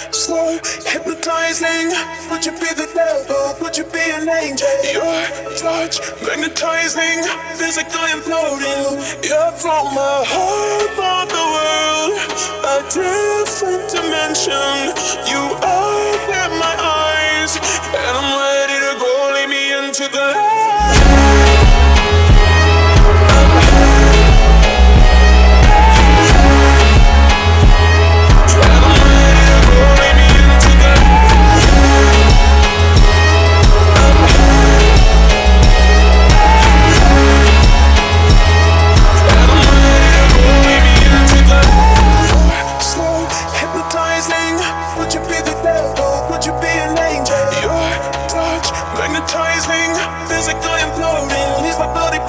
slow, hypnotizing. Would you be the devil? Would you be an angel? Your touch, magnetizing, physically imploding. You're from my heart of the world, a different dimension. You open my eyes, and I'm ready to go. Lead me into the light. Would you be the devil? Would you be an angel? Your touch, magnetizing, physically imploding. Leaves my body